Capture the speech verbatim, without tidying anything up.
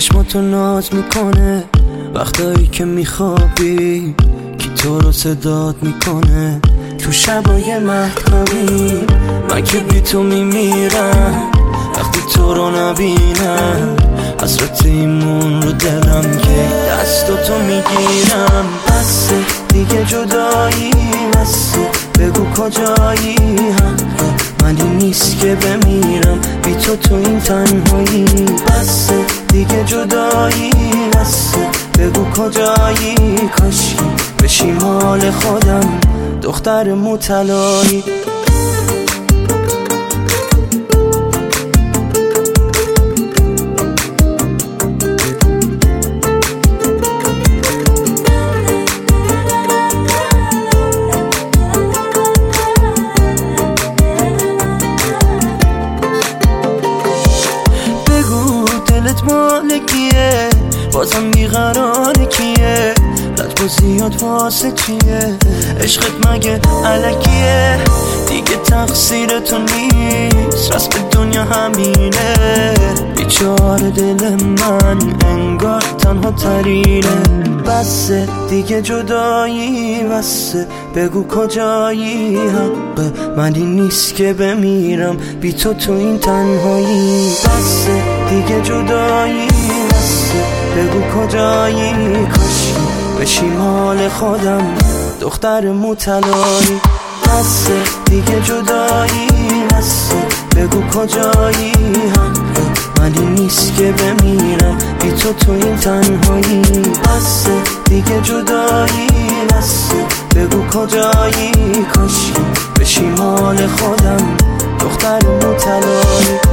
چشماتو ناز میکنه وقتایی که میخوابی، کی تو رو صدات میکنه تو شبای مهتابی. من که بی تو میمیرم وقتی تو رو نبینم، حسرت ایمون رو دلم که دستاتو میگیرم. بسه دیگه جدایی، بسه بگو کجایی، حق منی نیست که بمیرم بی تو تو این تنهایی. بسه دیگه جدایی، بسه بگو کجایی، کاشکی بشی مال خودم دختر موطلایی. مال کیه بازم بیقرار کیه، لطف زیاد واسه چیه، عشقت مگه علکیه، دیگه تقصیر تو نیست، راست به دنیا همینه. بیچاره دل من انگار تنها ترینه. بسه دیگه جدایی، بسه بگو کجایی، حق منی نیست که بمیرم بی تو تو این تنهایی. بسه دیگه جدایی، بسه بگو کجایی، کاشکی بشی مال خودم دختر موطلایی. بسه دیگه جدایی، بسه بگو کجایی، حق منی نیست که بمیرم بی تو تو این تنهایی. بسه دیگه جدایی، بسه بگو کجایی، کاشکی بشی مال خودم دختر موطلایی.